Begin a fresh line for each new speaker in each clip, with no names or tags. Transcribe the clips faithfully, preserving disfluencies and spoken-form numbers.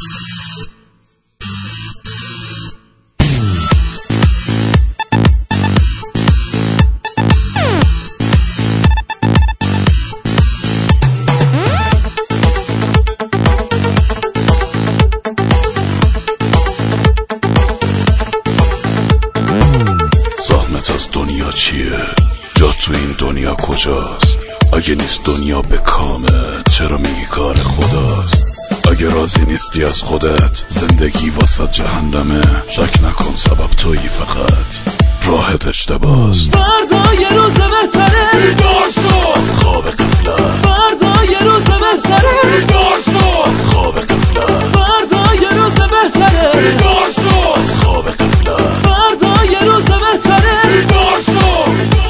از دنیا چیه؟ جا تو این دنیا کجاست؟ اگه نیست دنیا به کامه چرا میگی کار خداست؟ اگه راضی نیستی از خودت زندگی واسه جهنمه، شک نکن سبب تویی، فقط راحت اشتباست.
فردا یه روز بهتره،
بیدار شو از خواب غفلت.
فردا یه روز بهتره،
بیدار شو از خواب غفلت.
فردا یه روز بهتره،
بیدار شو از خواب غفلت.
فردا یه روز بهتره،
بیدار شو.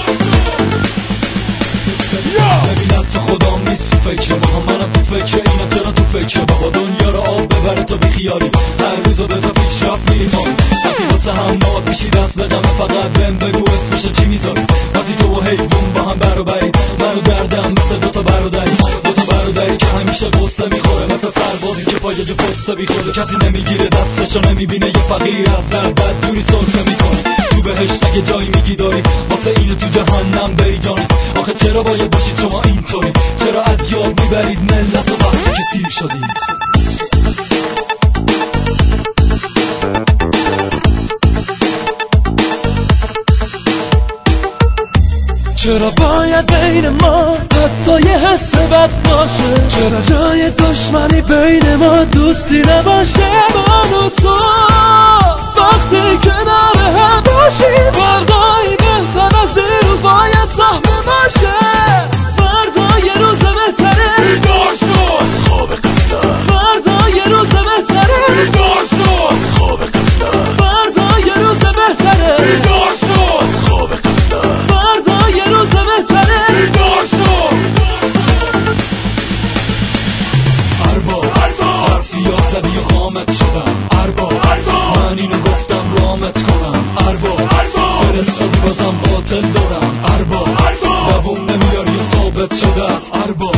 ببینم تو خودم نیستی فکر با هم، منم تو فکر اینم چرا تو فکر بابا دنیا رو آب ببره تو بیخیالی، هر روزو بزا پیشرفت میمانی، وقتی واسه هم ناد میشی دست به دمه، فقط بهم بگو اسمشو چی میذاری، وقتی تو و حیوون با هم برابری، منو دردم مثل دوتا برادری، دوتا برادری که همیشه قصه میخوره، مثل سربازی که پای جو پسته بیخوره، کسی نمیگیره دستشو نمیبینه، یه فقیر از درد بد جوری سرسه میکنه، تو بهشت اگه جایی میگی داری، واسه اینو تو جهنم بری جانیست، آخه چرا باید باشید شما اینطوری، چرا از یاد میبرید ملت و وقتی که سیر شدید؟ چرا باید بین ما حتی یه حس بد باشه؟ چرا جای دشمنی بین ما دوستی نباشه؟ من و تو وقتی کنار هم باشیم، فردایی بهتر از دیروز باید سهم باشه. فردا یه روز بهتره،
بیدار شو از خواب غفلت.
فردا یه روز بهتره،
بیدار شو از خواب غفلت.
فردا یه روز بهتره،
بیدار شو از خواب غفلت.
فردا یه روز بهتره،
بیدار شو.
ارباب حرف زیاد زدی و خامت شدم، ارباب من اینو گفتم رامت کنم، ارباب فرستادی بازم باطل دارم، ارباب دووم نمیاری و ثابت شده است، ارباب